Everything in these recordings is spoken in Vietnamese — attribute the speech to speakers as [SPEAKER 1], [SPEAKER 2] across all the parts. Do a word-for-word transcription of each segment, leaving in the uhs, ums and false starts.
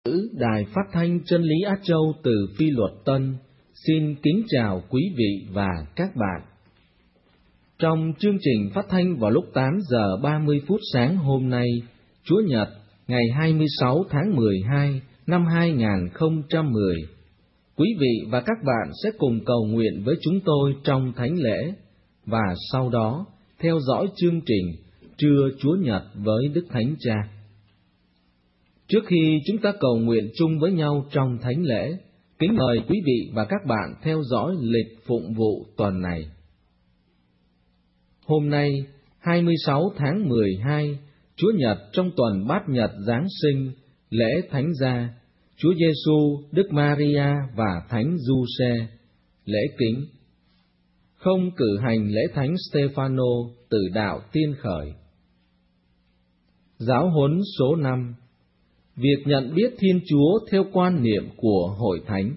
[SPEAKER 1] Đài Phát thanh Chân lý Á Châu từ Phi Luật Tân xin kính chào quý vị và các bạn. Trong chương trình phát thanh vào lúc tám giờ ba mươi phút sáng hôm nay, Chúa Nhật, ngày hai mươi sáu tháng mười hai năm hai nghìn không trăm mười, quý vị và các bạn sẽ cùng cầu nguyện với chúng tôi trong thánh lễ và sau đó theo dõi chương trình Trưa Chúa Nhật với Đức Thánh Cha. Trước khi chúng ta cầu nguyện chung với nhau trong thánh lễ, kính mời quý vị và các bạn theo dõi lịch phụng vụ tuần này. Hôm nay, hai mươi sáu tháng mười hai, Chúa Nhật trong tuần Bát Nhật Giáng sinh, lễ Thánh Gia, Chúa Giêsu, Đức Maria và Thánh Giuse, lễ kính. Không cử hành lễ Thánh Stefano, từ đạo tiên khởi. Giáo huấn số năm. Việc nhận biết Thiên Chúa theo quan niệm của Hội Thánh.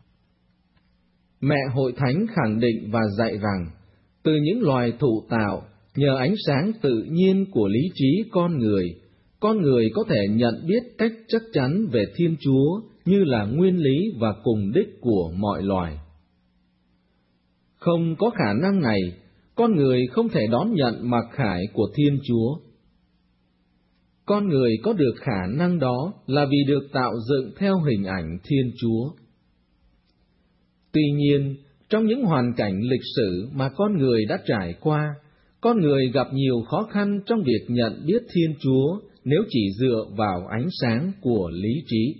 [SPEAKER 1] Mẹ Hội Thánh khẳng định và dạy rằng, từ những loài thụ tạo, nhờ ánh sáng tự nhiên của lý trí con người, con người có thể nhận biết cách chắc chắn về Thiên Chúa như là nguyên lý và cùng đích của mọi loài. Không có khả năng này, con người không thể đón nhận mặc khải của Thiên Chúa. Con người có được khả năng đó là vì được tạo dựng theo hình ảnh Thiên Chúa. Tuy nhiên, trong những hoàn cảnh lịch sử mà con người đã trải qua, con người gặp nhiều khó khăn trong việc nhận biết Thiên Chúa nếu chỉ dựa vào ánh sáng của lý trí.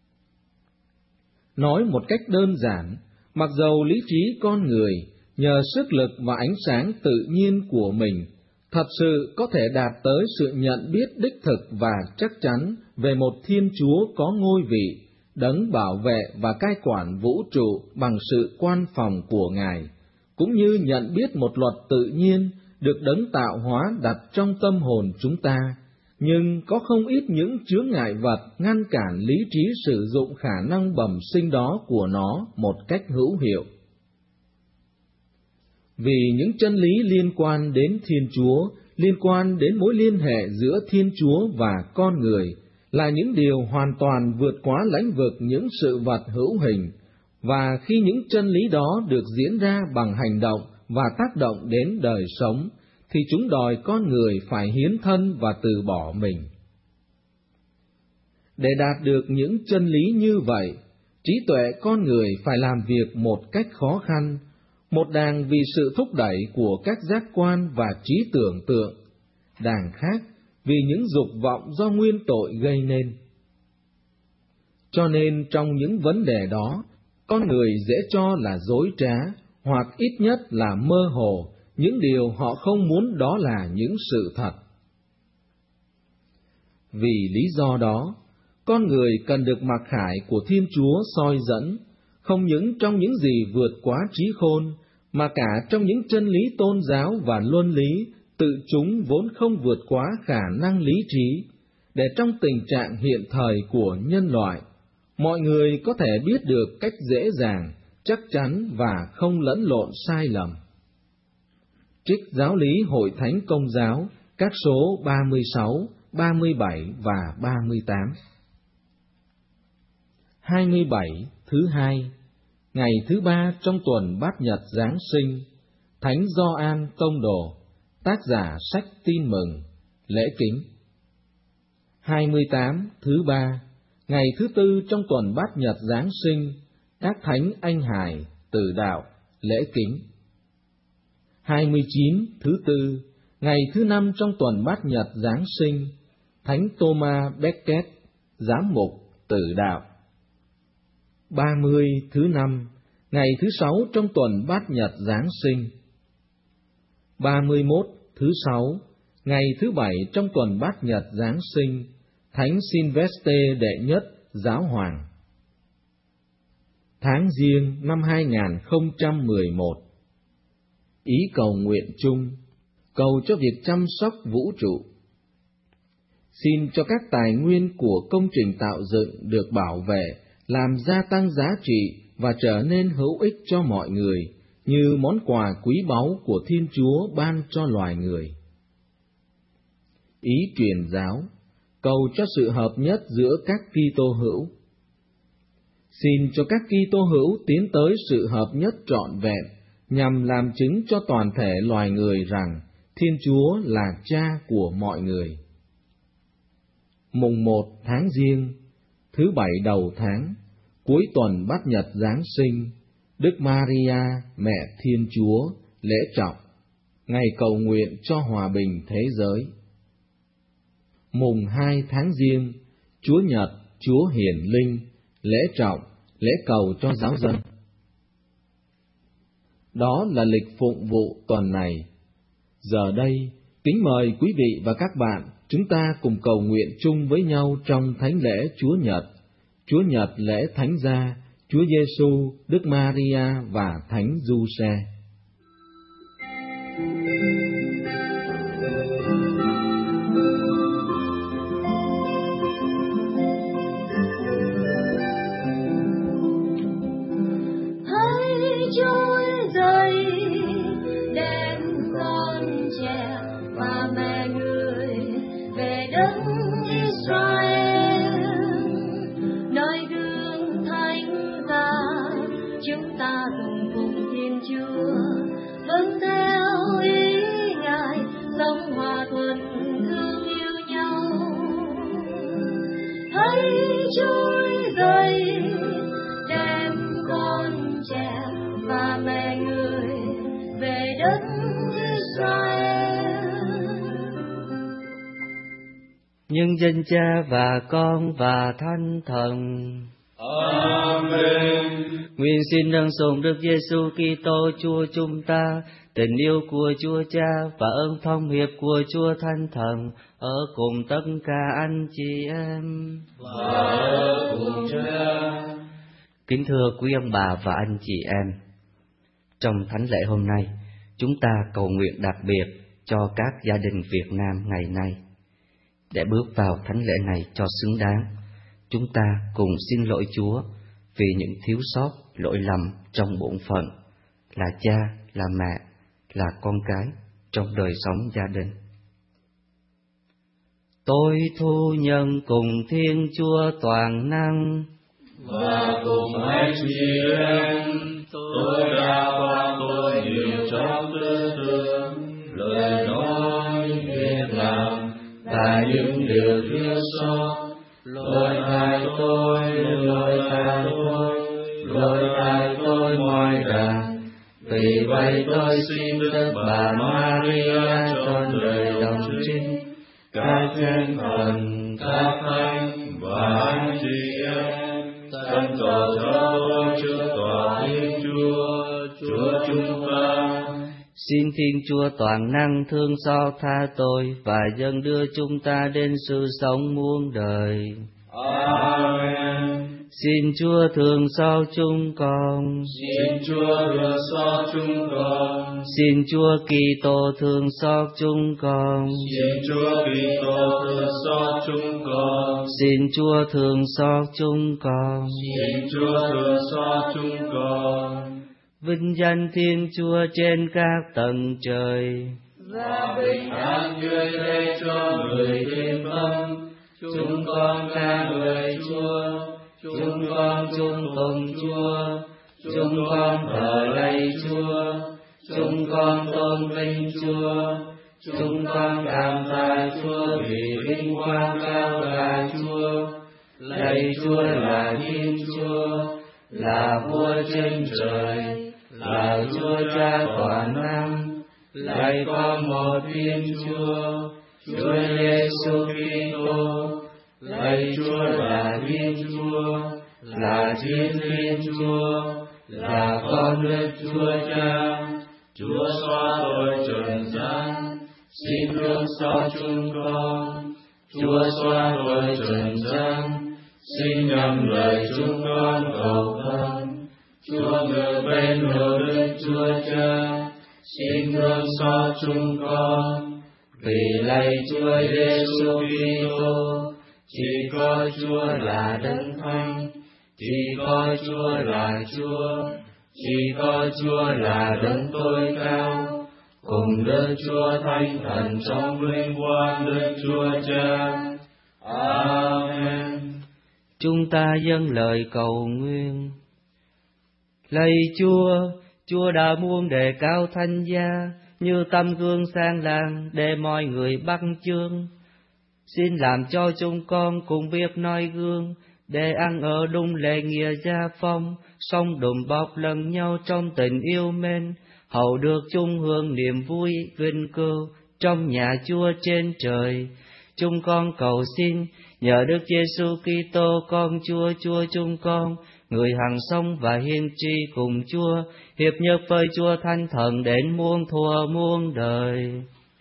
[SPEAKER 1] Nói một cách đơn giản, mặc dầu lý trí con người, nhờ sức lực và ánh sáng tự nhiên của mình, thật sự có thể đạt tới sự nhận biết đích thực và chắc chắn về một Thiên Chúa có ngôi vị, đấng bảo vệ và cai quản vũ trụ bằng sự quan phòng của Ngài, cũng như nhận biết một luật tự nhiên được đấng tạo hóa đặt trong tâm hồn chúng ta, nhưng có không ít những chướng ngại vật ngăn cản lý trí sử dụng khả năng bẩm sinh đó của nó một cách hữu hiệu. Vì những chân lý liên quan đến Thiên Chúa, liên quan đến mối liên hệ giữa Thiên Chúa và con người, là những điều hoàn toàn vượt quá lãnh vực những sự vật hữu hình, và khi những chân lý đó được diễn ra bằng hành động và tác động đến đời sống, thì chúng đòi con người phải hiến thân và từ bỏ mình. Để đạt được những chân lý như vậy, trí tuệ con người phải làm việc một cách khó khăn, một đàng vì sự thúc đẩy của các giác quan và trí tưởng tượng, đàng khác vì những dục vọng do nguyên tội gây nên. Cho nên trong những vấn đề đó, con người dễ cho là dối trá, hoặc ít nhất là mơ hồ, những điều họ không muốn đó là những sự thật. Vì lý do đó, con người cần được mặc khải của Thiên Chúa soi dẫn, không những trong những gì vượt quá trí khôn, mà cả trong những chân lý tôn giáo và luân lý, tự chúng vốn không vượt quá khả năng lý trí, để trong tình trạng hiện thời của nhân loại, mọi người có thể biết được cách dễ dàng, chắc chắn và không lẫn lộn sai lầm. Trích Giáo lý Hội Thánh Công giáo, các số ba mươi sáu, ba mươi bảy và ba mươi tám. hai mươi bảy, thứ hai, ngày thứ ba trong tuần Bát Nhật Giáng sinh, Thánh Gioan Tông Đồ, tác giả sách Tin Mừng, lễ kính. hai mươi tám, thứ ba, ngày thứ tư trong tuần Bát Nhật Giáng sinh, các Thánh Anh Hải, Tử Đạo, lễ kính. hai mươi chín, thứ tư, ngày thứ năm trong tuần Bát Nhật Giáng sinh, Thánh Thomas Becket, Giám mục, Tử Đạo. ba mươi, thứ năm, ngày thứ sáu trong tuần Bát Nhật Giáng sinh. ba mươi mốt, thứ sáu, ngày thứ bảy trong tuần Bát Nhật Giáng sinh, Thánh Sylvester đệ nhất, Giáo hoàng. Tháng Giêng năm hai nghìn không trăm mười một. Ý cầu nguyện chung, cầu cho việc chăm sóc vũ trụ. Xin cho các tài nguyên của công trình tạo dựng được bảo vệ, làm gia tăng giá trị và trở nên hữu ích cho mọi người, như món quà quý báu của Thiên Chúa ban cho loài người. Ý truyền giáo, cầu cho sự hợp nhất giữa các Kitô hữu. Xin cho các Kitô hữu tiến tới sự hợp nhất trọn vẹn, nhằm làm chứng cho toàn thể loài người rằng Thiên Chúa là Cha của mọi người. Mùng một tháng Giêng, thứ bảy đầu tháng, cuối tuần Bát Nhật Giáng sinh, Đức Maria, Mẹ Thiên Chúa, lễ trọng, ngày cầu nguyện cho hòa bình thế giới. Mùng hai tháng Giêng, Chúa Nhật, Chúa Hiển Linh, lễ trọng, lễ cầu cho giáo dân. Đó là lịch phụng vụ tuần này. Giờ đây, kính mời quý vị và các bạn, chúng ta cùng cầu nguyện chung với nhau trong thánh lễ Chúa Nhật, Chúa Nhật lễ Thánh Gia, Chúa Giêsu, Đức Maria và Thánh Giuse.
[SPEAKER 2] Nhưng danh Cha và Con và Thánh Thần.
[SPEAKER 3] Amen.
[SPEAKER 2] Nguyện xin nâng sùng Đức Giêsu Kitô Chúa chúng ta, tình yêu của Chúa Cha và ơn thông hiệp của Chúa Thánh Thần ở cùng tất cả anh chị em.
[SPEAKER 3] Và ở cùng Cha.
[SPEAKER 2] Kính thưa quý ông bà và anh chị em, trong thánh lễ hôm nay, chúng ta cầu nguyện đặc biệt cho các gia đình Việt Nam ngày nay. Để bước vào thánh lễ này cho xứng đáng, chúng ta cùng xin lỗi Chúa vì những thiếu sót, lỗi lầm trong bổn phận, là cha, là mẹ, là con cái trong đời sống gia đình. Tôi thu nhận cùng Thiên Chúa toàn năng
[SPEAKER 3] và cùng anh chị em, tôi đã phạm tội nhiều trong tư tưởng, lời nói, việc làm và những điều thiếu sót, lỗi tại tôi, lỗi tại tôi, lỗi tại tôi mọi đàn. Vì vậy tôi xin Đức Bà Maria trọn đời đồng trinh, các thiên thần, các thánh và anh chị em, thân cầu cho tôi trước tòa Thiên Chúa, Chúa chúng ta.
[SPEAKER 2] Xin Thiên Chúa toàn năng thương xót tha tôi và dâng đưa chúng ta đến sự sống muôn đời.
[SPEAKER 3] Amen.
[SPEAKER 2] Xin Chúa thương xót chúng con.
[SPEAKER 3] Xin Chúa thương xót chúng con.
[SPEAKER 2] Xin Chúa Kitô thương xót chúng con.
[SPEAKER 3] Xin Chúa Kitô thương xót chúng con.
[SPEAKER 2] Xin Chúa thương xót chúng con.
[SPEAKER 3] Xin Chúa thương xót chúng con.
[SPEAKER 2] Vinh danh Thiên Chúa trên các tầng trời,
[SPEAKER 3] và bình an người đây cho người yên tâm. Chúng con ca ngợi Chúa, chúng con chung tùng Chúa, chúng con thờ lạy Chúa, chúng con tôn vinh Chúa, chúng con cảm tạ Chúa vì vinh quang cao cả Chúa. Lạy Chúa là Thiên Chúa, là Vua trên trời, là Chúa Cha toàn năng. Lạy con một Thiên Chúa, Chúa Giêsu Kitô. Lạy Chúa là Thiên Chúa, là Thiên Thiên Chúa, là con Đức Chúa Cha. Chúa xóa tội trần gian, xin thương xót chúng con. Chúa xóa tội trần gian, xin nhầm lời chúng con cầu thân. Chúa ngự bên hữu Đức Chúa Cha, xin thương xót chúng con. Vì lạy Chúa Giêsu Kitô, chỉ có Chúa là Đấng Thánh, chỉ có Chúa là Chúa, chỉ có Chúa là Đấng tối cao, cùng Đức Chúa Thánh Thần trong vinh quang Đức Chúa Cha. Amen.
[SPEAKER 2] Chúng ta dâng lời cầu nguyện. Lạy Chúa, Chúa đã muốn đề cao thánh giá như tấm gương sáng lạng để mọi người bắt chước. Xin làm cho chúng con cùng biết noi gương để ăn ở đúng lễ nghĩa gia phong, sống đùm bọc lẫn nhau trong tình yêu mến, hầu được chung hưởng niềm vui vinh cưu trong nhà Chúa trên trời. Chúng con cầu xin nhờ Đức Giêsu Kitô con Chúa, Chúa chúng con, người hằng sống và hiên tri cùng Chúa, hiệp nhất với Chúa Thánh Thần đến muôn thuở muôn đời.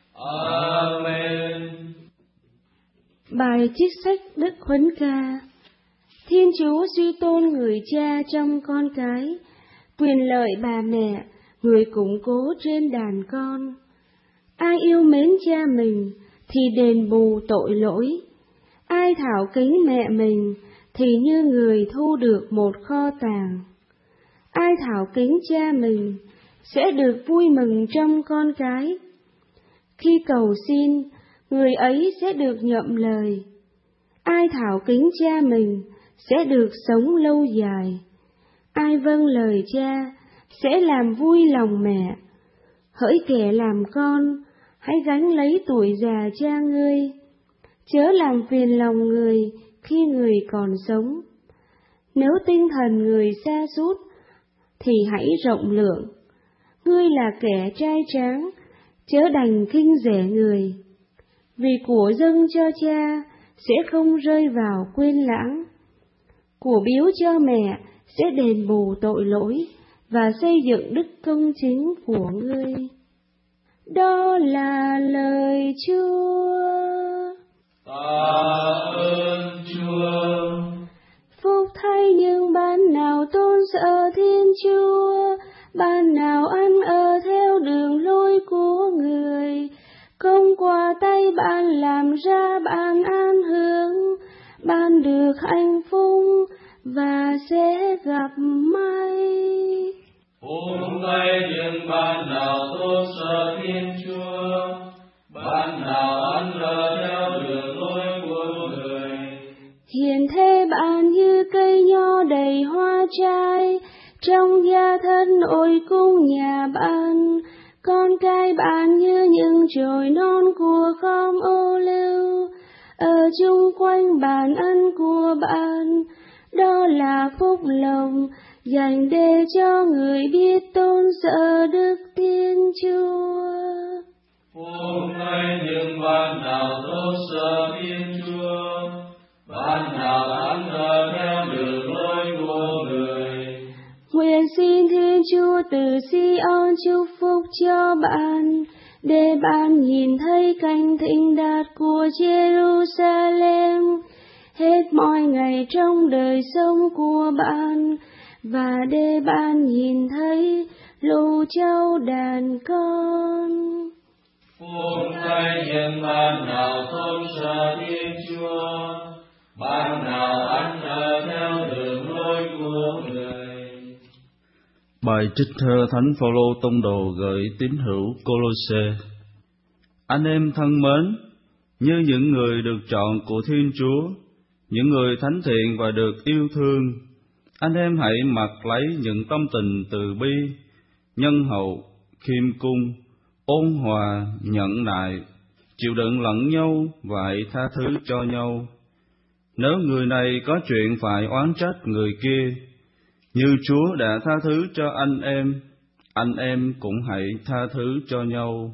[SPEAKER 3] Amen.
[SPEAKER 4] Bài trích sách Đức Huấn Ca. Thiên Chúa suy tôn người cha trong con cái, quyền lợi bà mẹ, người củng cố trên đàn con. Ai yêu mến cha mình thì đền bù tội lỗi, ai thảo kính mẹ mình thì như người thu được một kho tàng. Ai thảo kính cha mình sẽ được vui mừng trong con cái. Khi cầu xin, người ấy sẽ được nhậm lời. Ai thảo kính cha mình sẽ được sống lâu dài. Ai vâng lời cha sẽ làm vui lòng mẹ. Hỡi kẻ làm con, hãy gánh lấy tuổi già cha ngươi. Chớ làm phiền lòng người khi người còn sống. Nếu tinh thần người sa sút thì hãy rộng lượng. Ngươi là kẻ trai tráng, chớ đành khinh rẻ người. Vì của dâng cho cha sẽ không rơi vào quên lãng. Của biếu cho mẹ sẽ đền bù tội lỗi và xây dựng đức công chính của ngươi. Đó là lời Chúa.
[SPEAKER 3] Tạ ơn Chúa.
[SPEAKER 4] Phúc thay những bạn nào tôn sợ Thiên Chúa, bạn nào ăn ở theo đường lối của người. Công qua tay bạn làm ra bạn an hưởng, bạn được hạnh phúc và sẽ gặp may.
[SPEAKER 3] Phúc thay những bạn nào tôn sợ Thiên Chúa, bạn nào ăn ở theo đường lối của người.
[SPEAKER 4] Hiền thế bạn như cây nho đầy hoa trái, trong gia thân ôi cung nhà bạn. Con cái bạn như những chồi non của khóm ô liu, ở chung quanh bàn ăn của bạn. Đó là phúc lộc dành để cho người biết tôn sợ Đức Thiên Chúa.
[SPEAKER 3] Phúc thay những bạn nào tôn sợ Thiên Chúa, bạn nào ăn ở theo đường lối của người.
[SPEAKER 4] Nguyện xin Thiên Chúa từ Si-on chúc phúc cho bạn, để bạn nhìn thấy cảnh thịnh đạt của Jerusalem hết mọi ngày trong đời sống của bạn, và để bạn nhìn thấy lũ cháu đàn con.
[SPEAKER 3] Phúc thay những bạn nào tôn sợ Thiên Chúa, bạn nào ăn ở theo đường lối của người.
[SPEAKER 5] Bài trích thơ Thánh Phaolô tông đồ gửi tín hữu Cô-lô-sê. Anh em thân mến, như những người được chọn của Thiên Chúa, những người thánh thiện và được yêu thương, anh em hãy mặc lấy những tâm tình từ bi, nhân hậu, khiêm cung, ôn hòa, nhẫn nại, chịu đựng lẫn nhau và hãy tha thứ cho nhau. Nếu người này có chuyện phải oán trách người kia, như Chúa đã tha thứ cho anh em, anh em cũng hãy tha thứ cho nhau.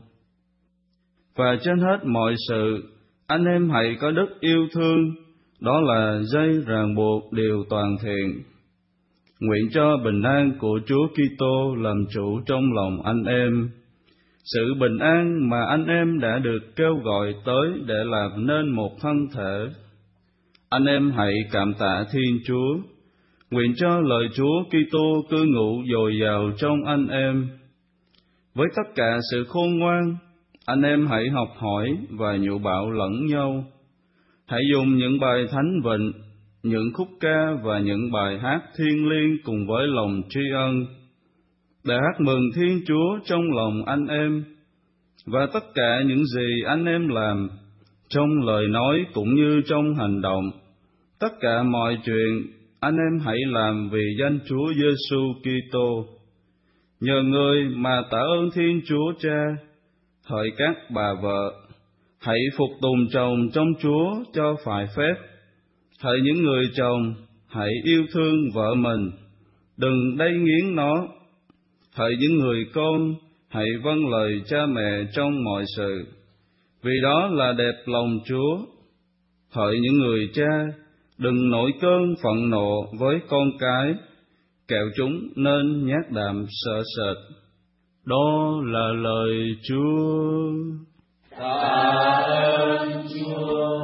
[SPEAKER 5] Và trên hết mọi sự, anh em hãy có đức yêu thương, đó là dây ràng buộc điều toàn thiện. Nguyện cho bình an của Chúa Kitô làm chủ trong lòng anh em, sự bình an mà anh em đã được kêu gọi tới để làm nên một thân thể. Anh em hãy cảm tạ Thiên Chúa. Nguyện cho lời Chúa Kitô cư ngụ dồi dào trong anh em. Với tất cả sự khôn ngoan, anh em hãy học hỏi và nhụ bảo lẫn nhau. Hãy dùng những bài thánh vịnh, những khúc ca và những bài hát thiêng liêng cùng với lòng tri ân, để hát mừng Thiên Chúa trong lòng anh em. Và tất cả những gì anh em làm, trong lời nói cũng như trong hành động. Tất cả mọi chuyện anh em hãy làm vì danh Chúa Giêsu Kitô. Nhờ người mà tạ ơn Thiên Chúa Cha. Hỡi các bà vợ, hãy phục tùng chồng trong Chúa cho phải phép. Hỡi những người chồng, hãy yêu thương vợ mình, đừng đay nghiến nó. Hỡi những người con, hãy vâng lời cha mẹ trong mọi sự, vì đó là đẹp lòng Chúa. Hỡi những người cha, đừng nổi cơn phẫn nộ với con cái, kẻo chúng nên nhát đạm sợ sệt. Đó là lời Chúa.
[SPEAKER 3] Tạ ơn Chúa.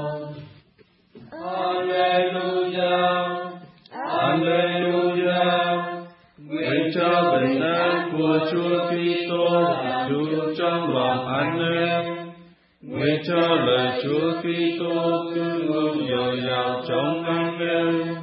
[SPEAKER 3] Alleluia, Alleluia. Nguyện cho bình an của Chúa Kitô là Chúa trong lòng anh em. Nguyện cho lời Chúa Kitô cứ luôn dồi dào trong anh em.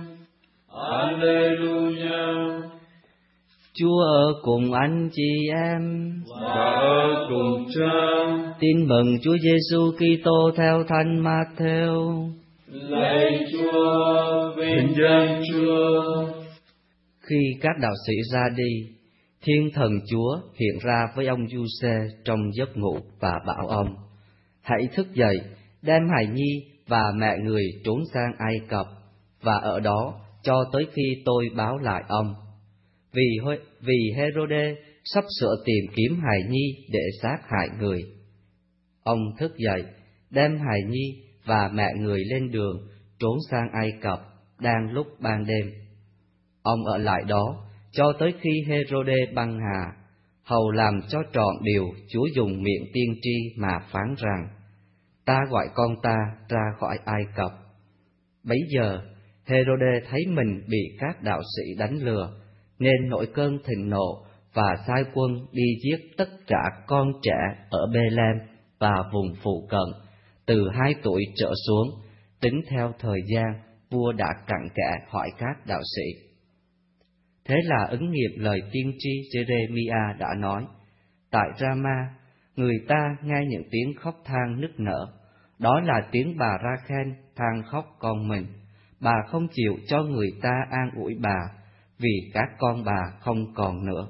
[SPEAKER 3] Alleluia.
[SPEAKER 2] Chúa ở cùng anh chị em
[SPEAKER 3] và ở cùng Cha.
[SPEAKER 2] Tin mừng Chúa Giêsu Kitô theo Thánh Mát-thêu.
[SPEAKER 3] Lạy Chúa, vinh danh Chúa.
[SPEAKER 2] Khi các đạo sĩ ra đi, Thiên Thần Chúa hiện ra với ông Giuse trong giấc ngủ và bảo ông: hãy thức dậy, đem hài nhi và mẹ người trốn sang Ai Cập, và ở đó cho tới khi tôi báo lại ông. Vì vì Hê-rô-đê sắp sửa tìm kiếm hài nhi để sát hại người. Ông thức dậy, đem hài nhi và mẹ người lên đường trốn sang Ai Cập đang lúc ban đêm. Ông ở lại đó cho tới khi Hê-rô-đê băng hà, hầu làm cho trọn điều Chúa dùng miệng tiên tri mà phán rằng: ta gọi con ta ra khỏi Ai Cập. Bấy giờ Hê-rô-đê thấy mình bị các đạo sĩ đánh lừa, nên nổi cơn thịnh nộ và sai quân đi giết tất cả con trẻ ở Bê-lem và vùng phụ cận, từ hai tuổi trở xuống, tính theo thời gian vua đã cặn kẽ hỏi các đạo sĩ. Thế là ứng nghiệm lời tiên tri Giê-rê-mi-a đã nói: tại Ra-ma, người ta nghe những tiếng khóc than nức nở, đó là tiếng bà Ra-khen than khóc con mình. Bà không chịu cho người ta an ủi bà, vì các con bà không còn nữa.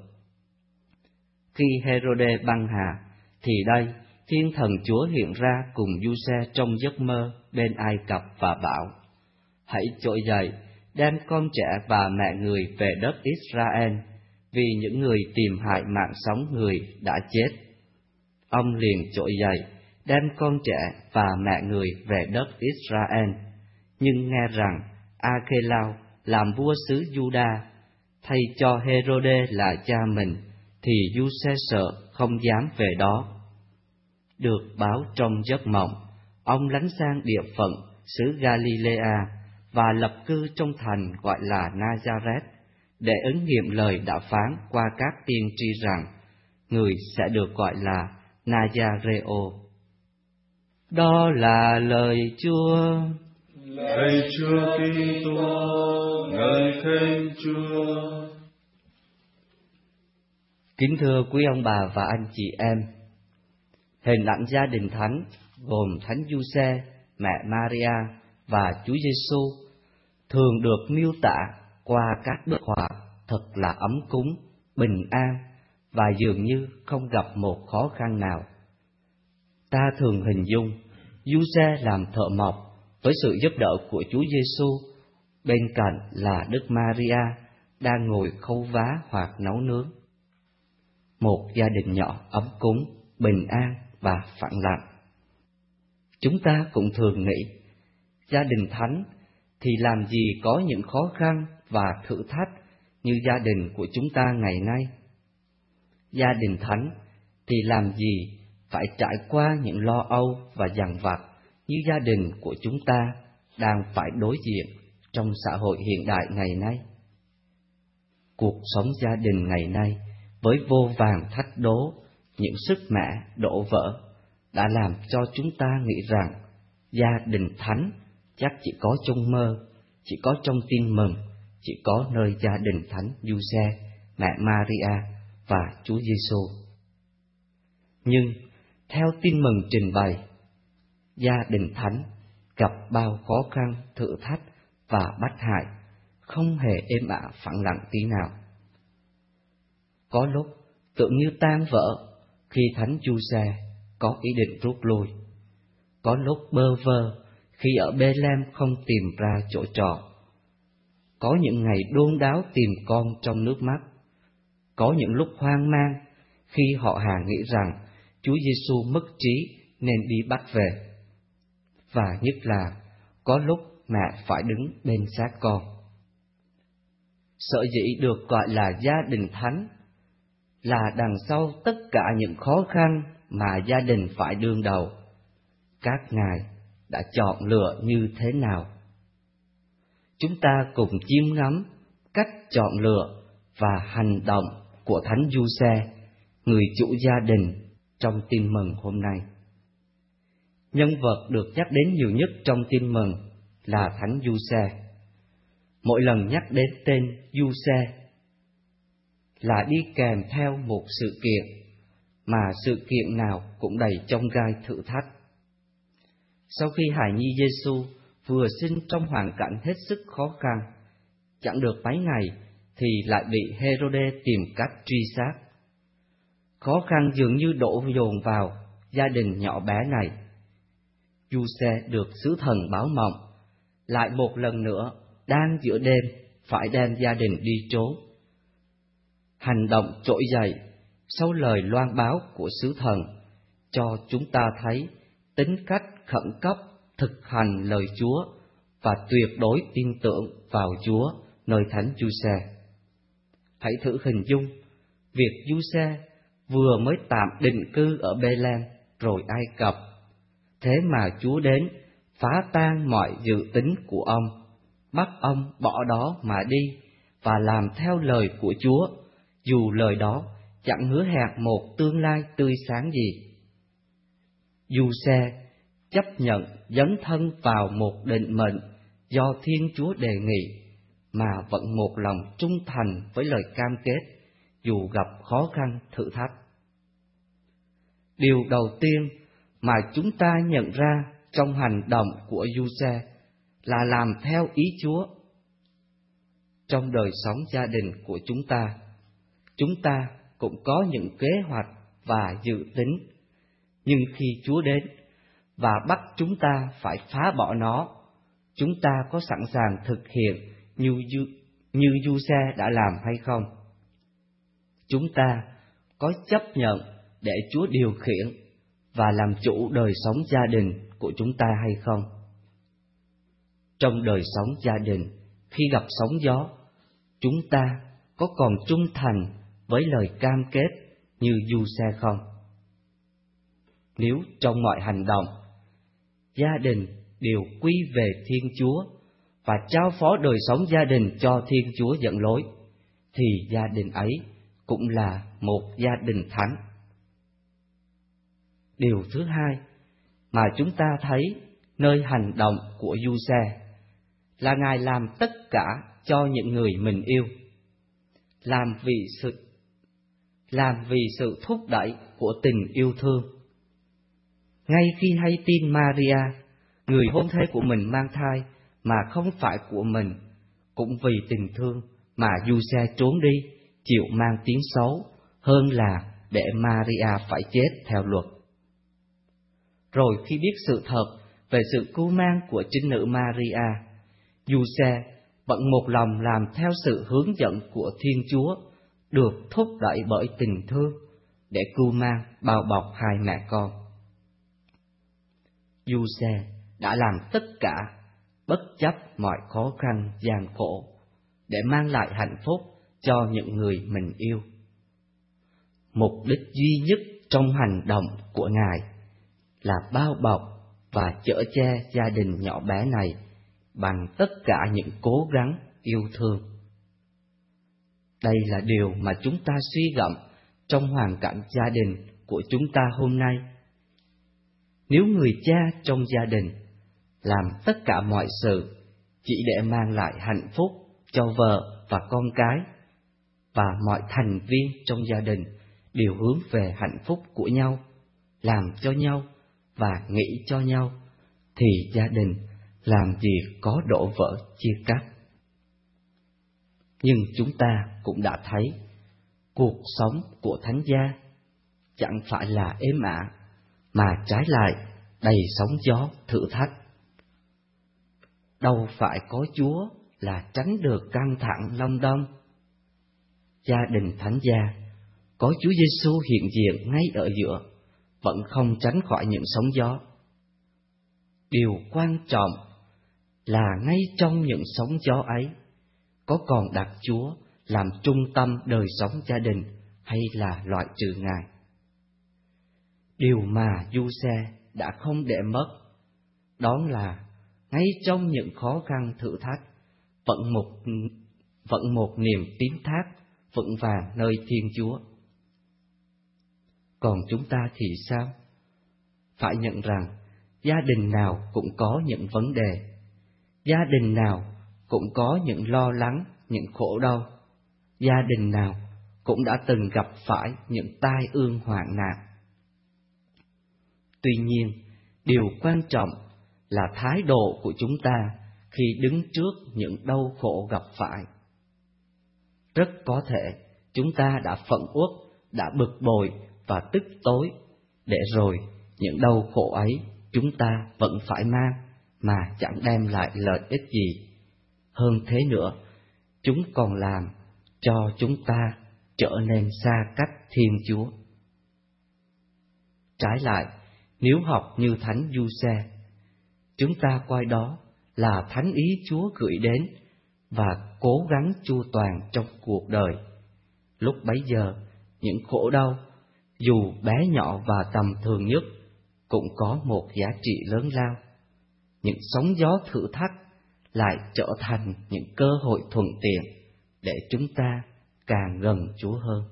[SPEAKER 2] Khi Hê-rô-đê băng hà, thì đây, Thiên Thần Chúa hiện ra cùng Giuse trong giấc mơ bên Ai Cập và bảo: hãy trỗi dậy, đem con trẻ và mẹ người về đất Israel, vì những người tìm hại mạng sống người đã chết. Ông liền trỗi dậy, đem con trẻ và mẹ người về đất Israel, nhưng nghe rằng A-khê-lao làm vua xứ Juda thay cho Hê-rô-đê là cha mình, thì Giuse sợ không dám về đó. Được báo trong giấc mộng, ông lánh sang địa phận xứ Galilea và lập cư trong thành gọi là Nazareth, để ứng nghiệm lời đã phán qua các tiên tri rằng người sẽ được gọi là Nazareo. Đó là lời Chúa.
[SPEAKER 3] Lạy Chúa Kitô, ngợi khen Chúa.
[SPEAKER 2] Kính thưa quý ông bà và anh chị em, hình ảnh gia đình thánh gồm Thánh Giuse, mẹ Maria và Chúa Giêsu thường được miêu tả qua các bức họa thật là ấm cúng, bình an và dường như không gặp một khó khăn nào. Ta thường hình dung Giuse làm thợ mộc với sự giúp đỡ của Chúa Giêsu, bên cạnh là Đức Maria đang ngồi khâu vá hoặc nấu nướng. Một gia đình nhỏ ấm cúng, bình an và phẳng lặng. Chúng ta cũng thường nghĩ, gia đình thánh thì làm gì có những khó khăn và thử thách như gia đình của chúng ta ngày nay. Gia đình thánh thì làm gì phải trải qua những lo âu và dằn vặt như gia đình của chúng ta đang phải đối diện trong xã hội hiện đại ngày nay. Cuộc sống gia đình ngày nay với vô vàn thách đố, những sức mẻ đổ vỡ đã làm cho chúng ta nghĩ rằng gia đình thánh chắc chỉ có trong mơ, chỉ có trong tin mừng, chỉ có nơi gia đình thánh Giuse, mẹ Maria và Chúa Giêsu. Nhưng theo tin mừng trình bày, gia đình thánh gặp bao khó khăn, thử thách và bắt hại, không hề êm ả phẳng lặng tí nào. Có lúc tưởng như tan vỡ khi thánh Giuse có ý định rút lui, có lúc bơ vơ khi ở Bê-lem không tìm ra chỗ trọ, có những ngày đôn đáo tìm con trong nước mắt, có những lúc hoang mang khi họ hàng nghĩ rằng Chúa Giêsu mất trí nên đi bắt về, và nhất là có lúc mẹ phải đứng bên xác con. Sở dĩ được gọi là gia đình thánh là đằng sau tất cả những khó khăn mà gia đình phải đương đầu, các ngài đã chọn lựa như thế nào. Chúng ta cùng chiêm ngắm cách chọn lựa và hành động của thánh Giuse, người chủ gia đình, trong tin mừng hôm nay. Nhân vật được nhắc đến nhiều nhất trong tin mừng là thánh Giuse. Mỗi lần nhắc đến tên Giuse là đi kèm theo một sự kiện, mà sự kiện nào cũng đầy chông gai thử thách. Sau khi hài nhi Giêsu vừa sinh trong hoàn cảnh hết sức khó khăn, chẳng được mấy ngày thì lại bị Hê-rô-đê tìm cách truy sát. Khó khăn dường như đổ dồn vào gia đình nhỏ bé này. Giuse được sứ thần báo mộng, lại một lần nữa đang giữa đêm phải đem gia đình đi trốn. Hành động trỗi dậy sau lời loan báo của sứ thần cho chúng ta thấy tính cách khẩn cấp thực hành lời Chúa và tuyệt đối tin tưởng vào Chúa nơi thánh Giuse. Hãy thử hình dung việc Giuse vừa mới tạm định cư ở Bê-lem rồi Ai Cập, thế mà Chúa đến phá tan mọi dự tính của ông, bắt ông bỏ đó mà đi và làm theo lời của Chúa, dù lời đó chẳng hứa hẹn một tương lai tươi sáng gì. Giuse chấp nhận dấn thân vào một định mệnh do Thiên Chúa đề nghị, mà vẫn một lòng trung thành với lời cam kết dù gặp khó khăn thử thách. Điều đầu tiên mà chúng ta nhận ra trong hành động của Giuse là làm theo ý Chúa. Trong đời sống gia đình của chúng ta, chúng ta cũng có những kế hoạch và dự tính, nhưng khi Chúa đến và bắt chúng ta phải phá bỏ nó, chúng ta có sẵn sàng thực hiện như như Giuse đã làm hay không? Chúng ta có chấp nhận để Chúa điều khiển và làm chủ đời sống gia đình của chúng ta hay không? Trong đời sống gia đình, khi gặp sóng gió, chúng ta có còn trung thành với lời cam kết như Giuse không? Nếu trong mọi hành động, gia đình đều quy về Thiên Chúa và trao phó đời sống gia đình cho Thiên Chúa dẫn lối, thì gia đình ấy cũng là một gia đình thánh. Điều thứ hai mà chúng ta thấy nơi hành động của Giuse là Ngài làm tất cả cho những người mình yêu, làm vì sự làm vì sự thúc đẩy của tình yêu thương. Ngay khi hay tin Maria, người hôn thê của mình mang thai mà không phải của mình, cũng vì tình thương mà Giuse trốn đi, chịu mang tiếng xấu hơn là để Maria phải chết theo luật. Rồi khi biết sự thật về sự cưu mang của trinh nữ Maria, Giuse vẫn một lòng làm theo sự hướng dẫn của Thiên Chúa, được thúc đẩy bởi tình thương để cưu mang bao bọc hai mẹ con. Giuse đã làm tất cả bất chấp mọi khó khăn gian khổ để mang lại hạnh phúc cho những người mình yêu. Mục đích duy nhất trong hành động của Ngài là bao bọc và chở che gia đình nhỏ bé này bằng tất cả những cố gắng yêu thương. Đây là điều mà chúng ta suy gẫm trong hoàn cảnh gia đình của chúng ta hôm nay. Nếu người cha trong gia đình làm tất cả mọi sự chỉ để mang lại hạnh phúc cho vợ và con cái, và mọi thành viên trong gia đình đều hướng về hạnh phúc của nhau, làm cho nhau và nghĩ cho nhau thì gia đình làm gì có đổ vỡ chia cắt. Nhưng chúng ta cũng đã thấy cuộc sống của thánh gia chẳng phải là êm ả, mà trái lại đầy sóng gió thử thách. Đâu phải có Chúa là tránh được căng thẳng long đong. Gia đình thánh gia có Chúa Giêsu hiện diện ngay ở giữa, vẫn không tránh khỏi những sóng gió. Điều quan trọng là ngay trong những sóng gió ấy, có còn đặt Chúa làm trung tâm đời sống gia đình hay là loại trừ Ngài. Điều mà Du-xe đã không để mất, đó là ngay trong những khó khăn thử thách, vẫn một, vẫn một niềm tín thác vững vàng nơi Thiên Chúa. Còn chúng ta thì sao? Phải nhận rằng gia đình nào cũng có những vấn đề, gia đình nào cũng có những lo lắng, những khổ đau, gia đình nào cũng đã từng gặp phải những tai ương hoạn nạn. Tuy nhiên, điều quan trọng là thái độ của chúng ta khi đứng trước những đau khổ gặp phải. Rất có thể chúng ta đã phẫn uất, đã bực bội và tức tối, để rồi những đau khổ ấy chúng ta vẫn phải mang mà chẳng đem lại lợi ích gì. Hơn thế nữa, chúng còn làm cho chúng ta trở nên xa cách Thiên Chúa. Trái lại, nếu học như Thánh Du-xe, chúng ta coi đó là thánh ý Chúa gửi đến và cố gắng chu toàn trong cuộc đời. Lúc bấy giờ, những khổ đau, dù bé nhỏ và tầm thường nhất, cũng có một giá trị lớn lao. Những sóng gió thử thách lại trở thành những cơ hội thuận tiện để chúng ta càng gần Chúa hơn.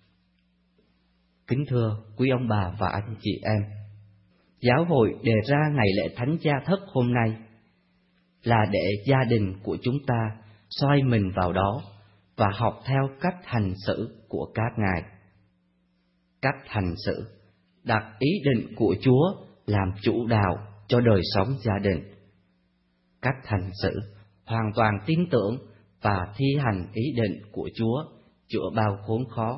[SPEAKER 2] Kính thưa quý ông bà và anh chị em, giáo hội đề ra ngày lễ Thánh Gia Thất hôm nay là để gia đình của chúng ta xoay mình vào đó và học theo cách hành xử của các ngài. Cách hành xử đặt ý định của Chúa làm chủ đạo cho đời sống gia đình. Cách hành xử hoàn toàn tin tưởng và thi hành ý định của Chúa chữa bao khốn khó.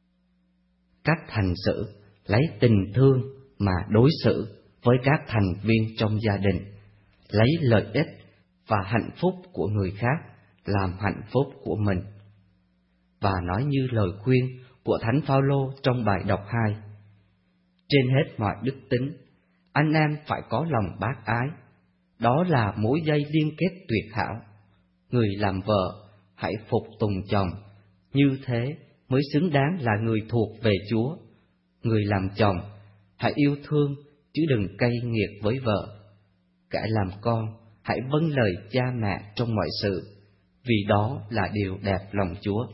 [SPEAKER 2] Cách hành xử lấy tình thương mà đối xử với các thành viên trong gia đình, lấy lợi ích và hạnh phúc của người khác làm hạnh phúc của mình. Và nói như lời khuyên của Thánh Phaolô trong bài đọc hai: trên hết mọi đức tính, anh em phải có lòng bác ái, đó là mối dây liên kết tuyệt hảo. Người làm vợ hãy phục tùng chồng, như thế mới xứng đáng là người thuộc về Chúa. Người làm chồng hãy yêu thương chứ đừng cay nghiệt với vợ. Kẻ làm con hãy vâng lời cha mẹ trong mọi sự, vì đó là điều đẹp lòng Chúa.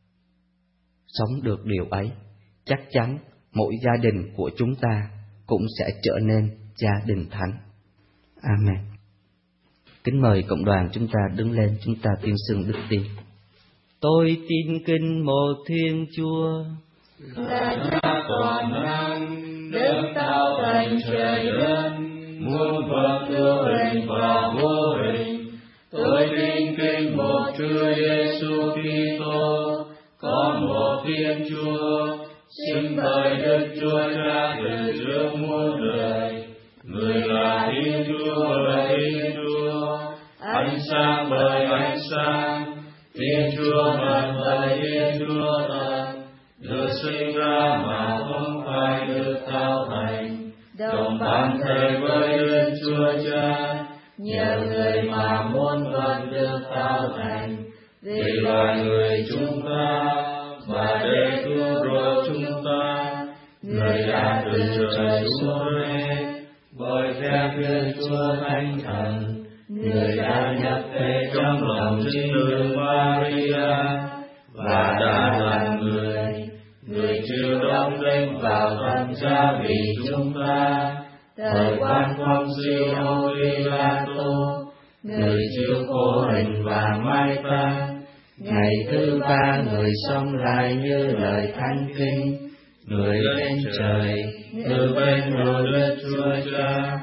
[SPEAKER 2] Sống được điều ấy, chắc chắn mỗi gia đình của chúng ta cũng sẽ trở nên gia đình thánh. Amen. Kính mời cộng đoàn chúng ta đứng lên, chúng ta tuyên xưng đức tin. Tôi tin kinh một Thiên Chúa,
[SPEAKER 3] là Cha toàn năng, Đức Tạo Thành trời đất, muôn vật hữu hình và vô hình. Tôi tin kinh một Chúa Giêsu Kitô, có một Thiên Chúa, sinh bởi Đức Chúa Cha từ trước muôn đời. Người là Thiên Chúa bởi Thiên Chúa, ánh sáng bởi ánh sáng, Thiên Chúa thật bởi Thiên Chúa thật, được sinh ra mà không phải được tạo thành, đồng bản thể với Đức Chúa Cha, nhờ người mà muôn vật được tạo thành, vì loài người chúng ta và để cứu rỗi chúng ta, người đã từ trời xuống đây, bởi phép Đức Chúa Thánh Thần, người đã nhập thể trong lòng trinh nữ Maria và đã làm người, người chịu đóng đinh vào thập giá vì chúng ta, thời quan phong siêu Pilato, người chịu khổ hình và mai táng, ngày thứ ba người sống lại như lời thánh kinh, người lên trời từ bên đầu Đức Chúa Cha,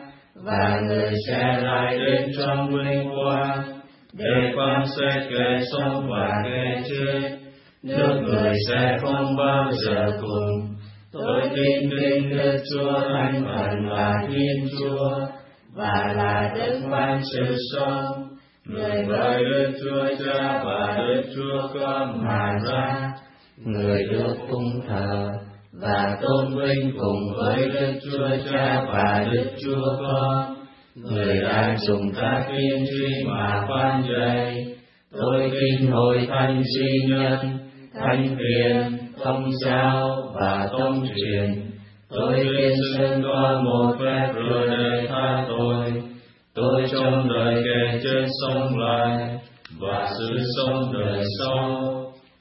[SPEAKER 3] và người sẽ lại đến trong vinh quang để phán xét kẻ sống và kẻ chết. Nước người sẽ không bao giờ cùng. Tôi tin tin Đức Chúa Thánh Thần là Thiên Chúa và là Đức Phán sự sống, người bởi Đức Chúa Cha và Đức Chúa Con mà ra, người được cung thờ và tôn vinh cùng với Đức Chúa Cha và Đức Chúa Con, người đang dùng các tiên tri mà phán dạy. Tôi tin Hội Thánh duy nhất, Thánh Thiền, Thông Giáo và Tông Truyền. Tôi tin xưng có một phép rồi để tha tội. Tôi trong đời kẻ chết sống lại và sự sống đời sau.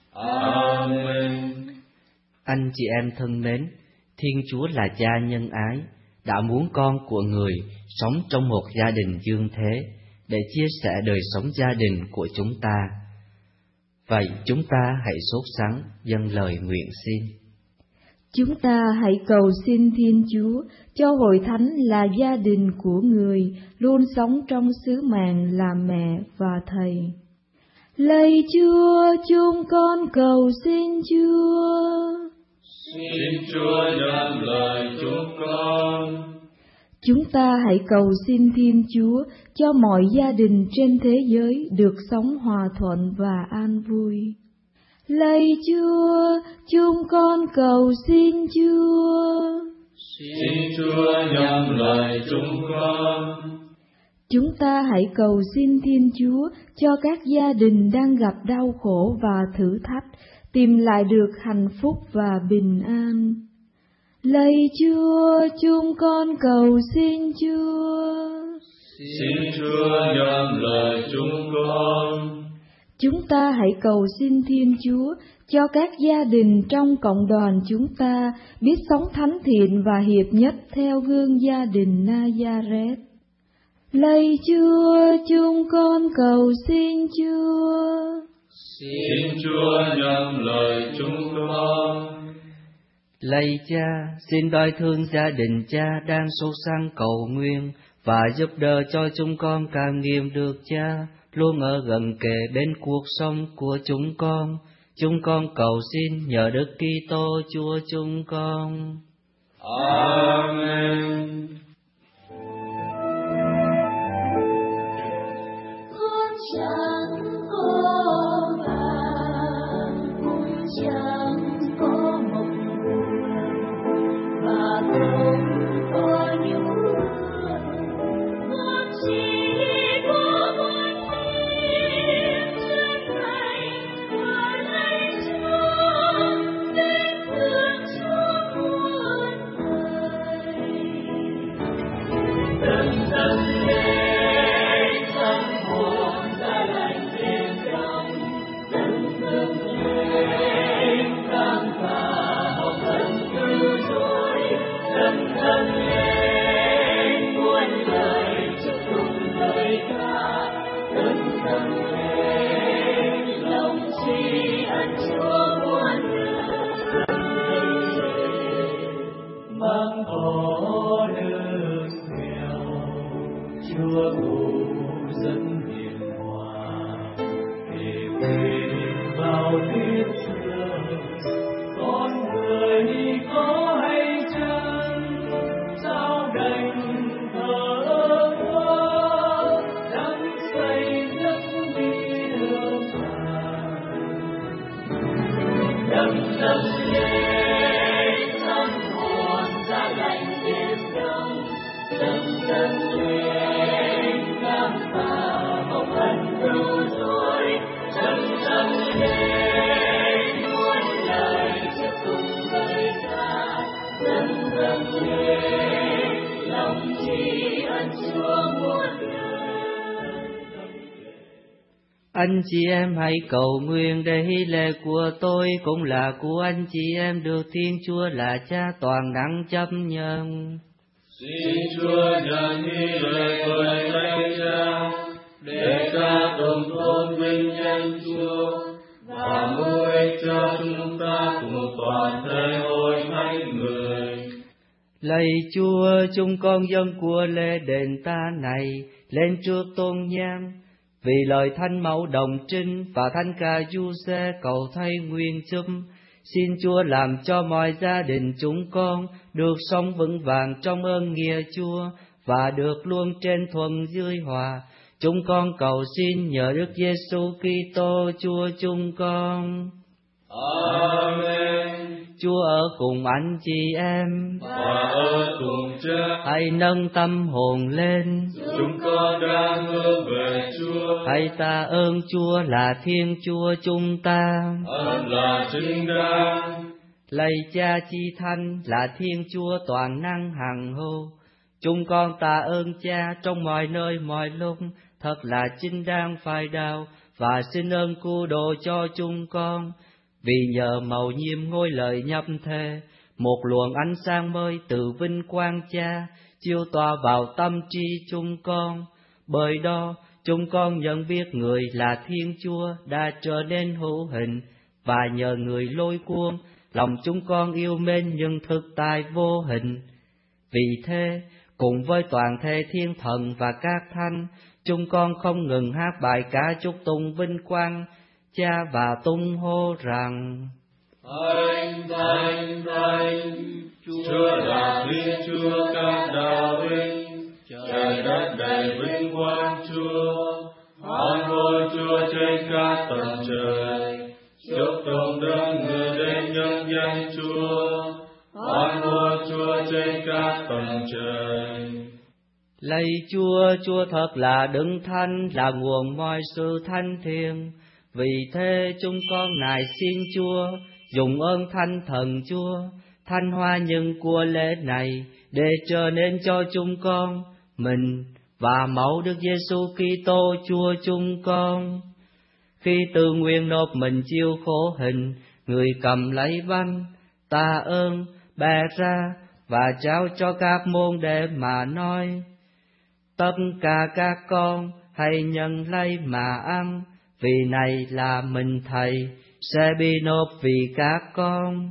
[SPEAKER 3] Amen.
[SPEAKER 2] Anh chị em thân mến, Thiên Chúa là Cha nhân ái, đã muốn con của người sống trong một gia đình dương thế để chia sẻ đời sống gia đình của chúng ta. Vậy chúng ta hãy sốt sắng dâng lời nguyện xin.
[SPEAKER 6] Chúng ta hãy cầu xin Thiên Chúa cho Hội Thánh là gia đình của người luôn sống trong sứ mạng là mẹ và thầy. Lạy Chúa, chúng con cầu xin Chúa.
[SPEAKER 3] Xin Chúa nhận lời chúng con.
[SPEAKER 6] Chúng ta hãy cầu xin Thiên Chúa cho mọi gia đình trên thế giới được sống hòa thuận và an vui. Lạy Chúa, chúng con cầu xin Chúa.
[SPEAKER 3] Xin Chúa nhận lời chúng con.
[SPEAKER 6] Chúng ta hãy cầu xin Thiên Chúa cho các gia đình đang gặp đau khổ và thử thách tìm lại được hạnh phúc và bình an. Lạy Chúa, chúng con cầu xin Chúa.
[SPEAKER 3] Xin Chúa nhận lời chúng con.
[SPEAKER 6] Chúng ta hãy cầu xin Thiên Chúa cho các gia đình trong cộng đoàn chúng ta biết sống thánh thiện và hiệp nhất theo gương gia đình Nazareth. Lạy Chúa, chúng con cầu xin Chúa.
[SPEAKER 3] Xin Chúa nhận lời chúng con.
[SPEAKER 2] Lạy Cha, xin đói thương gia đình Cha đang sốt sắng cầu nguyện và giúp đỡ cho chúng con cảm nghiệm được Cha luôn ở gần kề bên cuộc sống của chúng con. Chúng con cầu xin nhờ Đức Kitô Chúa chúng con.
[SPEAKER 3] Amen.
[SPEAKER 7] Con chẳng có vàng, cũng chẳng có mộc và không có nhũ, con chỉ có một niềm chân thành và lạy Chúa đến thương Chúa muôn đời. Dâng dâng lên tâm hồn ta lành tiếng đồng, dâng dâng lên khám phá học ân cứu rỗi, dâng dâng lên muôn lời chúc tụng lời ca, dâng dâng lên lòng tri ân Chúa muôn đời. Mang có nước nghèo, Chúa ngủ dẫn hiền hòa, để quên vào tuyết sương. Con người có hay chăng, sao đành thờ ơ, đắm say giấc viễn vàng. Đắm dâng lên tâm hồn ta lành tiếng đồng, dâng dâng lên khám phá học ân cứu rỗi, dâng dâng lên muôn lời chúc tụng lời ca, dâng dâng lên lòng tri ân Chúa muôn đời.
[SPEAKER 2] Anh chị em hãy cầu nguyện để hy lễ của tôi cũng là của anh chị em được Thiên Chúa là Cha toàn năng chấp nhận.
[SPEAKER 3] Xin Chúa nhận hy lễ của Thánh Cha để ca tụng tôn vinh danh Chúa và mưu ích cho chúng ta cùng toàn thể hội thánh người.
[SPEAKER 2] Lạy Chúa, chúng con dâng của lễ đền ta này lên trước tôn nhang, vì lời Thánh Mẫu Đồng Trinh và Thánh Ca Giuse cầu thay nguyên chung. Xin Chúa làm cho mọi gia đình chúng con được sống vững vàng trong ơn nghĩa Chúa và được luôn trên thuận dưới hòa. Chúng con cầu xin nhờ Đức Giêsu Kitô Chúa chúng con.
[SPEAKER 3] Amen.
[SPEAKER 2] Chúa ở cùng anh chị em
[SPEAKER 3] Và ở cùng Cha.
[SPEAKER 2] Hãy nâng tâm hồn lên.
[SPEAKER 3] Chúng con đang hướng về Chúa.
[SPEAKER 2] Hãy tạ ơn Chúa là Thiên Chúa chúng ta.
[SPEAKER 3] Ơn là chính đáng.
[SPEAKER 2] Lạy Cha Chi Thánh là Thiên Chúa toàn năng hằng hữu. Chúng con tạ ơn Cha trong mọi nơi mọi lúc, thật là chính đáng phải đạo, và xin ơn cứu độ cho chúng con. Vì nhờ mầu nhiệm ngôi lời nhập thế, một luồng ánh sáng mới từ vinh quang Cha chiếu tỏa vào tâm trí chúng con. Bởi đó chúng con nhận biết người là Thiên Chúa đã trở nên hữu hình, và nhờ người lôi cuốn, lòng chúng con yêu mến nhưng thực tại vô hình. Vì thế, cùng với toàn thể thiên thần và các thánh, chúng con không ngừng hát bài ca chúc tụng vinh quang Cha và tung hô rằng:
[SPEAKER 3] Thánh, thánh, thánh, Chúa là Thiên Chúa các đạo vinh, trời đất đầy vinh quang Chúa. Hoan hô Chúa trên các tầng trời, chúc tụng Đức người đến nhân danh Chúa. Hoan hô Chúa trên các tầng trời.
[SPEAKER 2] Lạy Chúa, Chúa thật là đấng thánh, là nguồn mọi sự thánh thiêng. Vì thế chúng con nài xin Chúa dùng ơn Thánh Thần Chúa thanh hoa nhân của lễ này, để trở nên cho chúng con mình và mẫu Đức Giêsu Kitô Chúa chúng con. Khi tự nguyện nộp mình chịu khổ hình, người cầm lấy bánh, tạ ơn, bẻ ra và trao cho các môn đệ mà nói: Tất cả các con hãy nhận lấy mà ăn, vì này là mình Thầy sẽ bị nộp vì các con.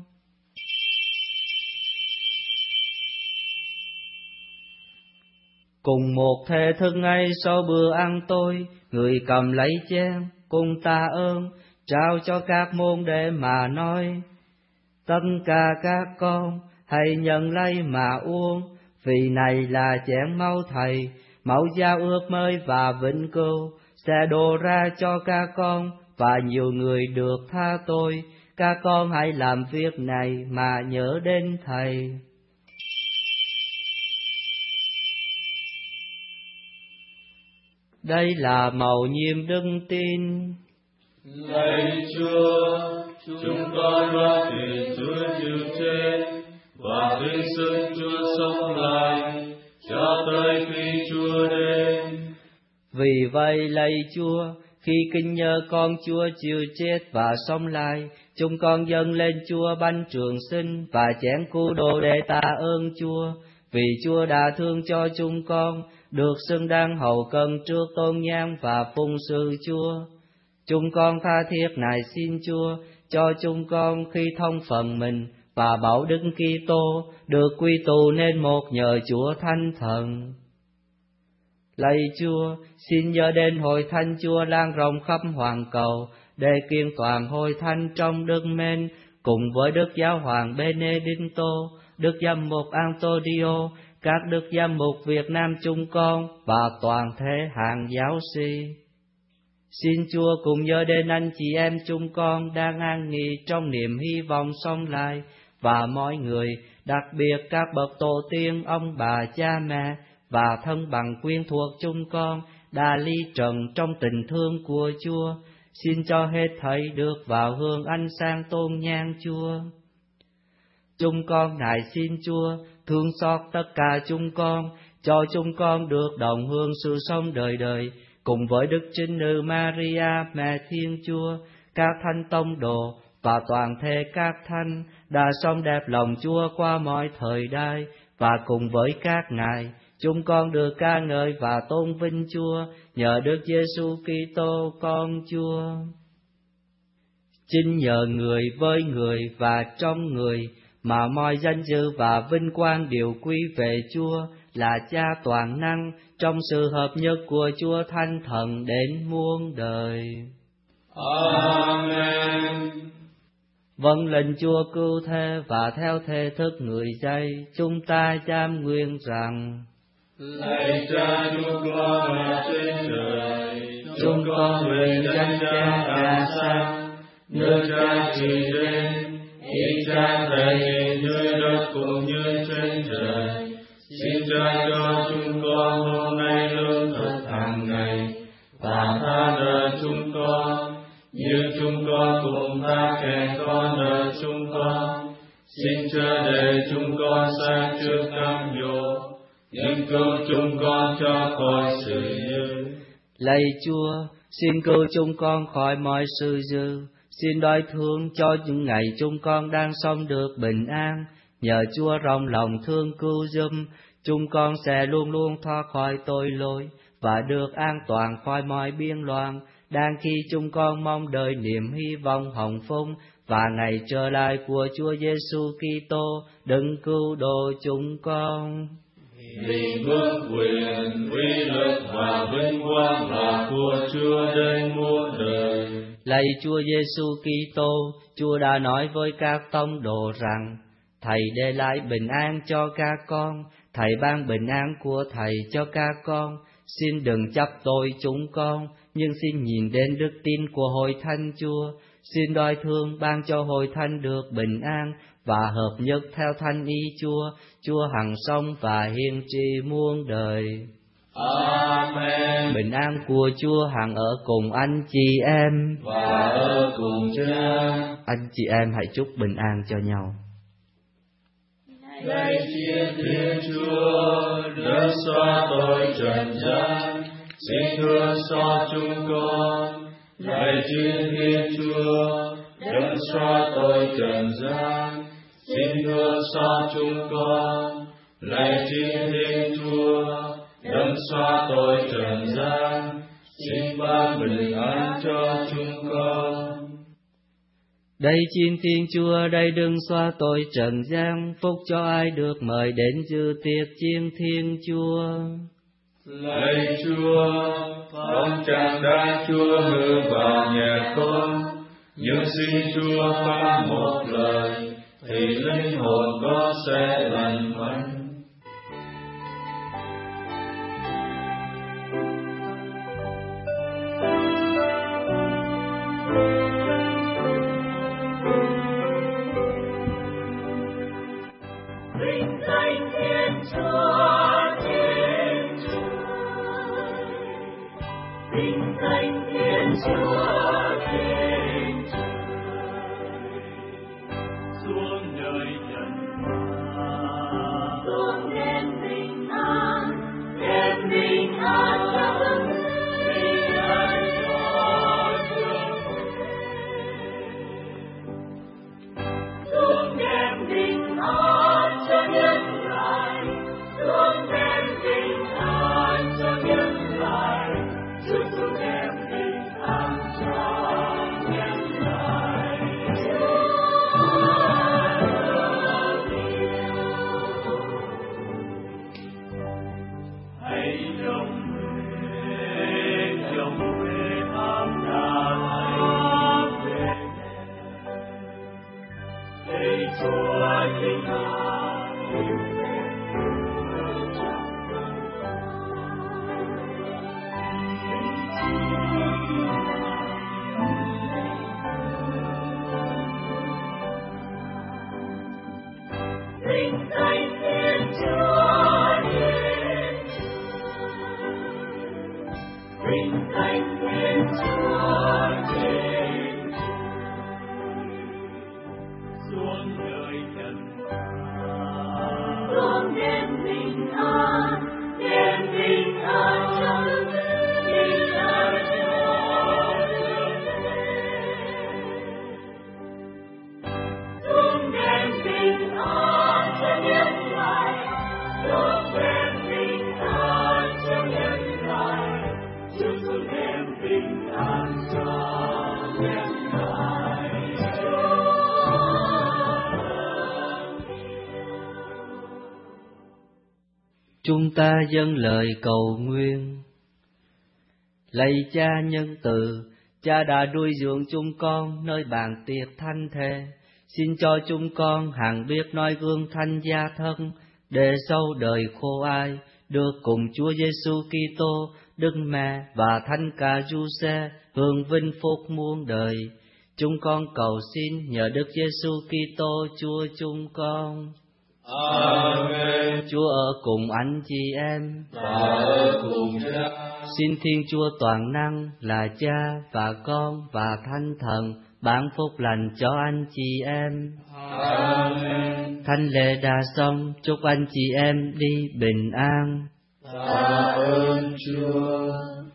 [SPEAKER 2] Cùng một thể thức ấy, sau bữa ăn tối, người cầm lấy chén, cùng tạ ơn, trao cho các môn đệ mà nói: Tất cả các con hãy nhận lấy mà uống, vì này là chén máu Thầy, máu giao ước mới và vĩnh cửu, sẽ đổ ra cho các con và nhiều người được tha tội. Các con hãy làm việc này mà nhớ đến Thầy. Đây là mầu nhiệm đức tin.
[SPEAKER 3] Lạy Chúa, chúng con đoán tin Chúa chịu chết và tin sức Chúa sống lại cho tới khi Chúa đến.
[SPEAKER 2] Vì vậy lạy Chúa, khi kinh nhớ con Chúa chịu chết và sống lại, chúng con dâng lên Chúa bánh trường sinh và chén cứu độ để tạ ơn Chúa, vì Chúa đã thương cho chúng con, được xứng đáng hầu cân trước tôn nhang và phụng sự Chúa. Chúng con tha thiết nài xin Chúa cho chúng con khi thông phần mình và bảo Đức Kitô được quy tụ nên một nhờ Chúa Thánh Thần. Lạy Chúa, xin nhớ đến hội thánh Chúa lan rộng khắp hoàn cầu, để kiên toàn hội thánh trong đức mến, cùng với Đức Giáo hoàng Benedicto, Đức Giám mục Antonio, các Đức Giám mục Việt Nam chúng con và toàn thể hàng giáo sĩ. Xin Chúa cùng nhớ đến anh chị em chúng con đang an nghỉ trong niềm hy vọng sống lại, và mọi người, đặc biệt các bậc tổ tiên, ông bà, cha mẹ và thân bằng quyến thuộc chúng con đã ly trần trong tình thương của Chúa. Xin cho hết thảy được vào hương ánh sáng tôn nhang Chúa. Chúng con nài xin Chúa thương xót tất cả chúng con, cho chúng con được đồng hương sự sống đời đời, cùng với Đức Trinh Nữ Maria, Mẹ Thiên Chúa, các thánh tông đồ và toàn thể các thánh đã sống đẹp lòng Chúa qua mọi thời đại, và cùng với các ngài, chúng con được ca ngợi và tôn vinh Chúa nhờ Đức Giêsu Kitô con Chúa. Chính nhờ người với người và trong người mà mọi danh dự và vinh quang đều quy về Chúa là Cha toàn năng, trong sự hợp nhất của Chúa Thánh Thần đến muôn đời.
[SPEAKER 3] Amen.
[SPEAKER 2] Vâng lệnh Chúa cứu thế và theo thể thức người dạy, chúng ta dám nguyện rằng:
[SPEAKER 3] Lạy Cha chúng con ở trên trời,
[SPEAKER 2] chúng con nguyện danh Cha ra sang,
[SPEAKER 3] nước Cha trị đến, ý Cha thể hiện dưới đất cũng như trên trời. Xin Cha cho chúng con hôm nay lương thực hàng ngày, và tha nợ chúng con như chúng con cũng tha kẻ con nợ chúng con. Xin Cha để chúng con sang trước cam dỗ, nhưng cứu chúng con cho khỏi sự dữ.
[SPEAKER 2] Lạy Chúa, xin cứu chúng con khỏi mọi sự dữ. Xin đói thương cho những ngày chúng con đang sống được bình an. Nhờ Chúa rộng lòng thương cứu giùm, chúng con sẽ luôn luôn thoát khỏi tội lỗi và được an toàn khỏi mọi biên loạn, đang khi chúng con mong đợi niềm hy vọng hồng phúc và ngày trở lại của Chúa Giêsu Kitô đấng cứu độ chúng con.
[SPEAKER 3] Vì vương quyền, uy lực và vinh quang là của Chúa đến muôn đời.
[SPEAKER 2] Lạy Chúa Giêsu Kitô, Chúa đã nói với các tông đồ rằng: Thầy để lại bình an cho các con, Thầy ban bình an của Thầy cho các con. Xin đừng chấp tội chúng con, nhưng xin nhìn đến đức tin của Hội Thánh Chúa. Xin đói thương ban cho Hội Thánh được bình an và hợp nhất theo thánh ý Chúa, Chúa hằng sống và hiên trị muôn đời.
[SPEAKER 3] Amen.
[SPEAKER 2] Bình an của Chúa hằng ở cùng anh chị em
[SPEAKER 3] và ở cùng Cha.
[SPEAKER 2] Anh chị em hãy chúc bình an cho nhau.
[SPEAKER 3] Lạy Thiên Chúa, đấng xóa tội trần gian, xin thương xót chúng con. Lạy Thiên Chúa, đấng xóa tội trần gian, xin thương xót chúng con. Lạy Thiên Chúa, đấng xóa tội trần gian, xin ban bình an cho chúng con.
[SPEAKER 2] Đây xin Thiên Chúa, đây đừng xóa tội trần gian, phúc cho ai được mời đến dự tiệc chiên Thiên Chúa.
[SPEAKER 3] Lạy Chúa, phong tràng đa Chúa hư vào nhà con, nhưng xin Chúa phán một lời, thì linh hồn con sẽ lành mạnh.
[SPEAKER 7] Vinh danh Thiên Chúa trên trời, vinh danh Thiên Chúa trên trời, xuống đời trần gian, xuống đêm bình an, đêm bình an cho dân bình an cho trường xuống đêm bình an cho nhân loại, xuống đêm bình an cho nhân loại, Chúa xuống đêm bình an cho nhân loại. Chúa yêu, hãy đồng về, đồng về tham gia hãy về, để Chúa chính an yêu vinh danh Thiên Chúa trên trời, vinh danh Thiên Chúa trên trời, xuống đời trần gian,
[SPEAKER 2] Chúng ta dâng lời cầu nguyện. Lạy Cha nhân từ, Cha đã nuôi dưỡng chúng con nơi bàn tiệc thánh thể. Xin cho chúng con hằng biết noi gương thánh gia thân, để sau đời khô ai được cùng Chúa Giêsu Kitô, Đức Mẹ và Thánh Ca Giuse hưởng vinh phúc muôn đời. Chúng con cầu xin nhờ Đức Giêsu Kitô Chúa chúng con.
[SPEAKER 3] Amen.
[SPEAKER 2] Chúa ở cùng anh chị em
[SPEAKER 3] và ở cùng Cha.
[SPEAKER 2] Xin Thiên Chúa toàn năng là Cha và Con và Thánh Thần ban phúc lành cho anh chị em.
[SPEAKER 3] Amen.
[SPEAKER 2] Thánh lễ đã xong, chúc anh chị em đi bình an.
[SPEAKER 3] Tạ ơn Chúa.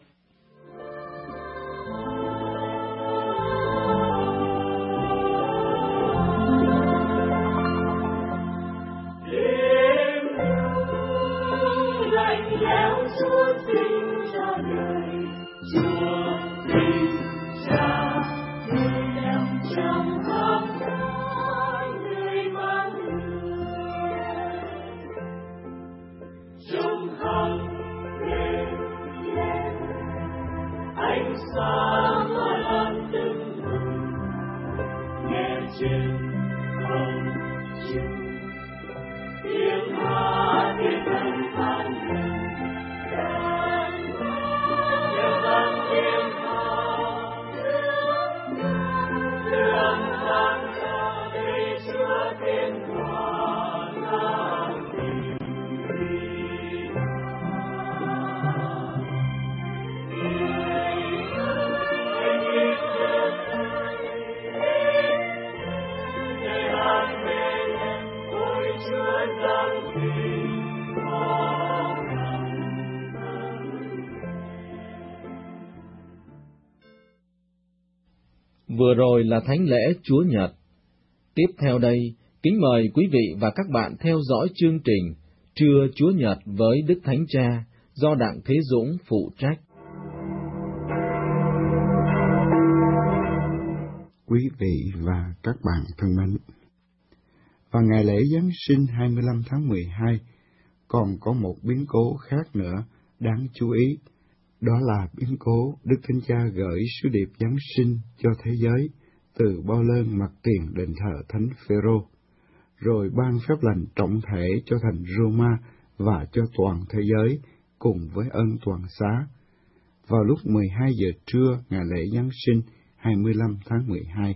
[SPEAKER 1] Vừa rồi là thánh lễ Chúa Nhật. Tiếp theo đây, kính mời quý vị và các bạn theo dõi chương trình Trưa Chúa Nhật với Đức Thánh Cha do Đặng Thế Dũng phụ trách.
[SPEAKER 8] Quý vị và các bạn thân mến, vào ngày lễ Giáng sinh hai mươi lăm tháng mười hai, còn có một biến cố khác nữa đáng chú ý. Đó là biến cố Đức Thánh Cha gửi sứ điệp Giáng sinh cho thế giới từ bao lơn mặt tiền đền thờ Thánh Phêrô, rồi ban phép lành trọng thể cho thành Roma và cho toàn thế giới cùng với ân toàn xá. Vào lúc mười hai giờ trưa ngày lễ Giáng sinh hai mươi lăm tháng mười hai.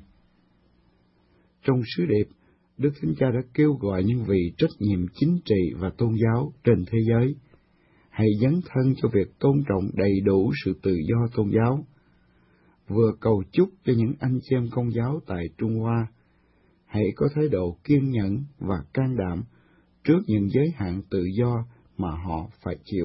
[SPEAKER 8] Trong sứ điệp, Đức Thánh Cha đã kêu gọi những vị trách nhiệm chính trị và tôn giáo trên thế giới hãy dấn thân cho việc tôn trọng đầy đủ sự tự do tôn giáo, vừa cầu chúc cho những anh chị em Công giáo tại Trung Hoa hãy có thái độ kiên nhẫn và can đảm trước những giới hạn tự do mà họ phải chịu.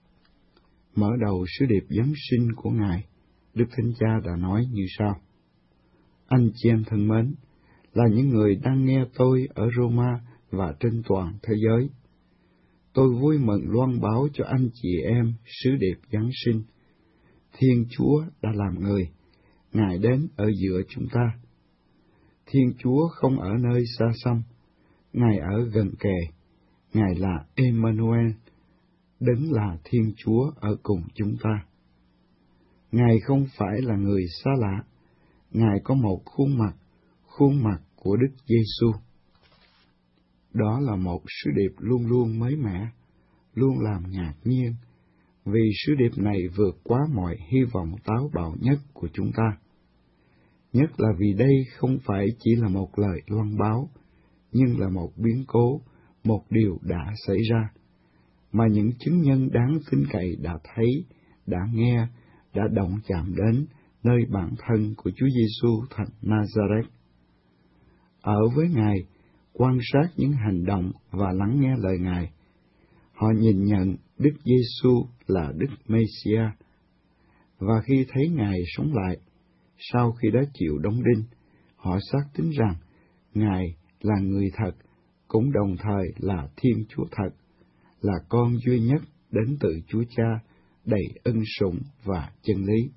[SPEAKER 8] Mở đầu sứ điệp Giáng sinh của Ngài, Đức Thánh Cha đã nói như sau: Anh chị em thân mến, là những người đang nghe tôi ở Roma và trên toàn thế giới, tôi vui mừng loan báo cho anh chị em sứ điệp Giáng sinh. Thiên Chúa đã làm người, Ngài đến ở giữa chúng ta. Thiên Chúa không ở nơi xa xăm, Ngài ở gần kề, Ngài là Emmanuel, Đấng là Thiên Chúa ở cùng chúng ta. Ngài không phải là người xa lạ, Ngài có một khuôn mặt, khuôn mặt của Đức Giêsu. Đó là một sứ điệp luôn luôn mới mẻ, luôn làm ngạc nhiên, vì sứ điệp này vượt quá mọi hy vọng táo bạo nhất của chúng ta. Nhất là vì đây không phải chỉ là một lời loan báo, nhưng là một biến cố, một điều đã xảy ra, mà những chứng nhân đáng tin cậy đã thấy, đã nghe, đã động chạm đến nơi bản thân của Chúa Giêsu thành Nazareth. Ở với Ngài, quan sát những hành động và lắng nghe lời Ngài, họ nhìn nhận Đức Giêsu là Đức Mê-si-a, và khi thấy Ngài sống lại, sau khi đã chịu đóng đinh, họ xác tín rằng Ngài là người thật, cũng đồng thời là Thiên Chúa thật, là con duy nhất đến từ Chúa Cha, đầy ân sủng và chân lý.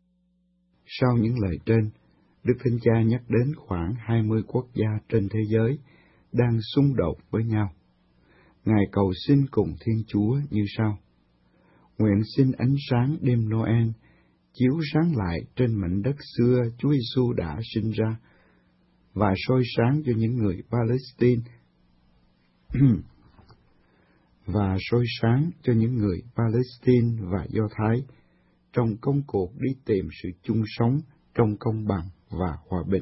[SPEAKER 8] Sau những lời trên, Đức Thánh Cha nhắc đến khoảng hai mươi quốc gia trên thế giới đang xung đột với nhau. Ngài cầu xin cùng Thiên Chúa như sau: Nguyện xin ánh sáng đêm Noel chiếu sáng lại trên mảnh đất xưa Chúa Giêsu đã sinh ra, và soi sáng cho những người Palestine và soi sáng cho những người Palestine và Do Thái trong công cuộc đi tìm sự chung sống trong công bằng và hòa bình.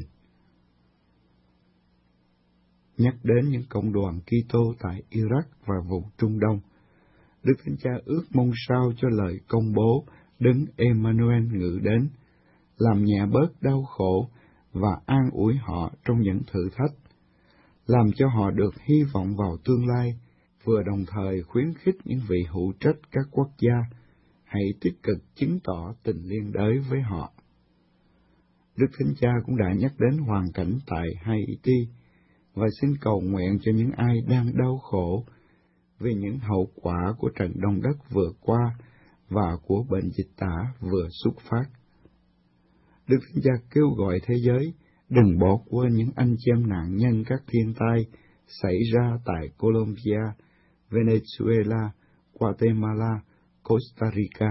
[SPEAKER 8] Nhắc đến những cộng đoàn Kitô tại Iraq và vùng Trung Đông, Đức Thánh Cha ước mong sao cho lời công bố Đấng Emmanuel ngự đến, làm nhẹ bớt đau khổ và an ủi họ trong những thử thách, làm cho họ được hy vọng vào tương lai, vừa đồng thời khuyến khích những vị hữu trách các quốc gia hãy tích cực chứng tỏ tình liên đới với họ. Đức Thánh Cha cũng đã nhắc đến hoàn cảnh tại Haiti và xin cầu nguyện cho những ai đang đau khổ vì những hậu quả của trận động đất vừa qua và của bệnh dịch tả vừa xuất phát. Đức Thánh Cha kêu gọi thế giới đừng bỏ quên những anh chị em nạn nhân các thiên tai xảy ra tại Colombia, Venezuela, Guatemala, Costa Rica.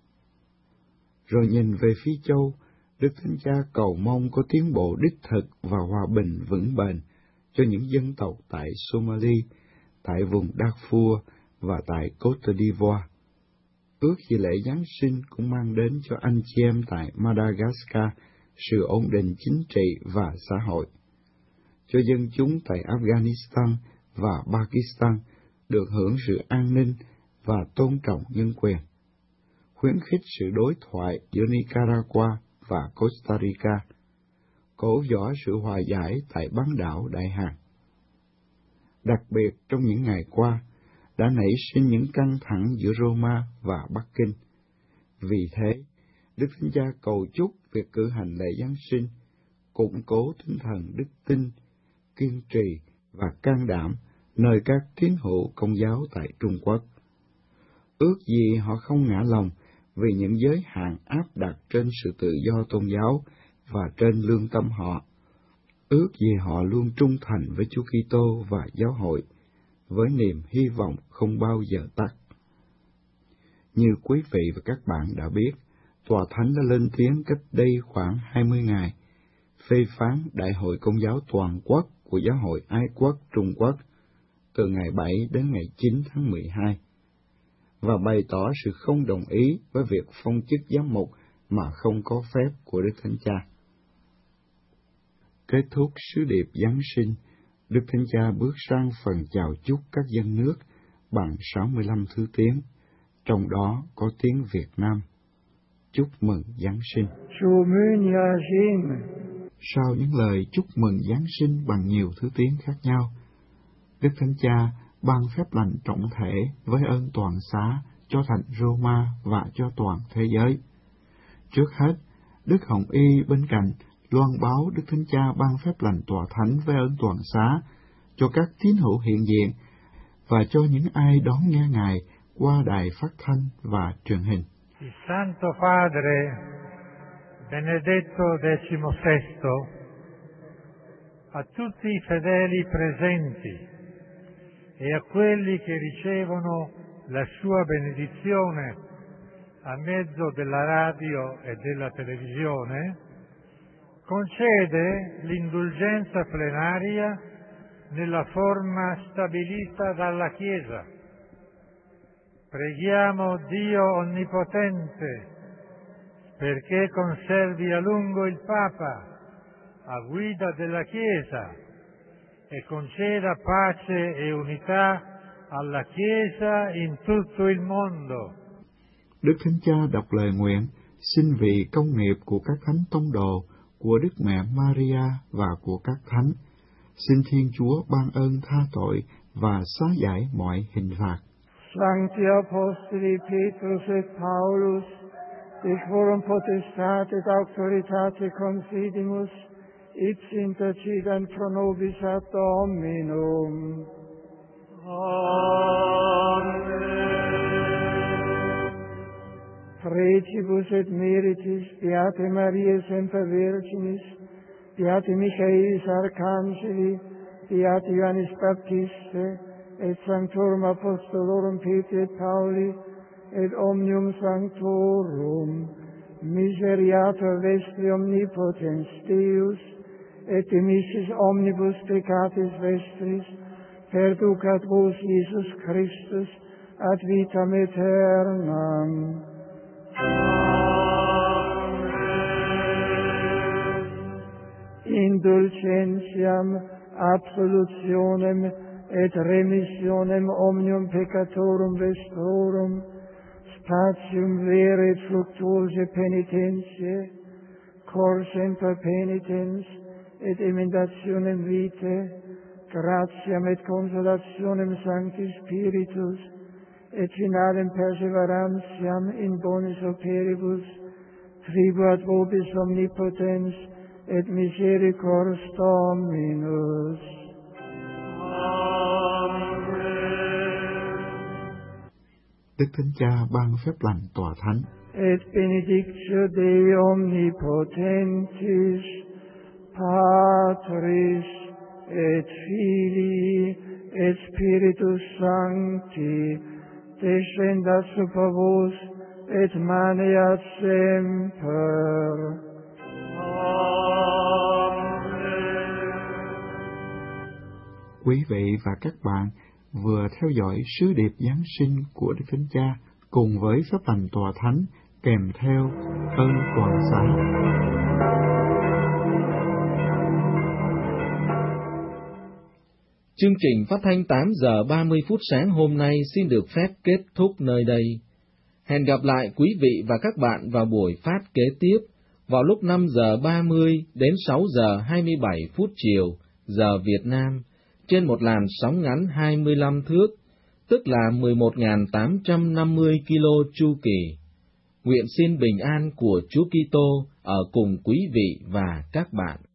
[SPEAKER 8] Rồi nhìn về phía châu, Đức Thánh Cha cầu mong có tiến bộ đích thực và hòa bình vững bền cho những dân tộc tại Somalia, tại vùng Darfur và tại Côte d'Ivoire. Ước gì lễ Giáng sinh cũng mang đến cho anh chị em tại Madagascar sự ổn định chính trị và xã hội, cho dân chúng tại Afghanistan và Pakistan được hưởng sự an ninh và tôn trọng nhân quyền, khuyến khích sự đối thoại giữa Nicaragua và Costa Rica, cổ võ sự hòa giải tại bán đảo Đại Hàn. Đặc biệt trong những ngày qua, đã nảy sinh những căng thẳng giữa Roma và Bắc Kinh. Vì thế, Đức Thánh Cha cầu chúc việc cử hành lễ Giáng sinh củng cố tinh thần đức tin, kiên trì và can đảm nơi các tín hữu Công giáo tại Trung Quốc. Ước gì họ không ngã lòng vì những giới hạn áp đặt trên sự tự do tôn giáo và trên lương tâm họ. Ước gì họ luôn trung thành với Chúa Kitô và giáo hội, với niềm hy vọng không bao giờ tắt. Như quý vị và các bạn đã biết, Tòa Thánh đã lên tiếng cách đây khoảng hai mươi ngày, phê phán Đại hội Công giáo Toàn quốc của Giáo hội Ái quốc Trung Quốc từ ngày bảy đến ngày chín tháng mười hai, và bày tỏ sự không đồng ý với việc phong chức giám mục mà không có phép của Đức Thánh Cha. Kết thúc sứ điệp Giáng sinh, Đức Thánh Cha bước sang phần chào chúc các dân nước bằng sáu mươi lăm thứ tiếng, trong đó có tiếng Việt Nam. Chúc mừng Giáng sinh. Sau những lời chúc mừng Giáng sinh bằng nhiều thứ tiếng khác nhau, Đức Thánh Cha ban phép lành trọng thể với ơn toàn xá cho thành Roma và cho toàn thế giới. Trước hết, Đức Hồng Y bên cạnh loan báo Đức Thánh Cha ban phép lành tòa thánh với ơn toàn xá cho các tín hữu hiện diện và cho những ai đón nghe Ngài qua đài phát thanh và truyền hình.
[SPEAKER 9] Il Santo Padre Benedetto diciannovesimo a tutti i fedeli presenti e a quelli che ricevono la sua benedizione a mezzo della radio e della televisione, concede l'indulgenza plenaria nella forma stabilita dalla Chiesa. Preghiamo Dio Onnipotente perché conservi a lungo il Papa a guida della Chiesa e conceda pace e unità alla Chiesa in tutto il mondo.
[SPEAKER 8] Đức Thánh Cha đọc lời nguyện xin vì công nghiệp của các thánh tông đồ, của Đức Mẹ Maria và của các thánh, xin Thiên Chúa ban ơn tha tội và xá giải mọi hình phạt.
[SPEAKER 10] Sancti Apostoli Petrus et Paulus, de quorum potestate et auctoritate confidimus, ipsi intercident pro nobis ad Dominum.
[SPEAKER 7] Amen.
[SPEAKER 10] Precibus et meritis Beate Mariae Semper Virginis, Beate Michaelis Arcangeli, Beate Ioannis Baptiste, et sanctorum apostolorum Petri et Pauli, et omnium sanctorum, miseriator vestri omnipotens Deus, et dimissis omnibus peccatis vestris, perducat vos Iesus Christus ad vitam aeternam. Indulgentiam, absolutionem et remissionem omnium peccatorum vestrorum, spatium vere et fructuose penitentiae, cor semper penitens et emendationem vitae, gratiam et consolationem Sancti Spiritus, et finalem perseverantiam in bonis operibus, tribuat vobis omnipotens et misericors Dominus.
[SPEAKER 8] Đức Thánh Cha ban phép lành tòa thánh.
[SPEAKER 10] Et benedictio Dei omnipotentis, Patris et Filii et Spiritus Sancti, descendat super vos et maneat semper.
[SPEAKER 8] Quý vị và các bạn vừa theo dõi sứ điệp Giáng sinh của Đức Thánh Cha cùng với phép lành tòa thánh kèm theo ơn toàn xá.
[SPEAKER 1] Chương trình phát thanh tám giờ ba mươi phút sáng hôm nay xin được phép kết thúc nơi đây. Hẹn gặp lại quý vị và các bạn vào buổi phát kế tiếp vào lúc năm giờ ba mươi đến sáu giờ hai mươi bảy phút chiều giờ Việt Nam trên một làn sóng ngắn hai mươi lăm thước, tức là mười một nghìn tám trăm năm mươi ki lô chu kỳ. Nguyện xin bình an của Chúa Kitô ở cùng quý vị và các bạn.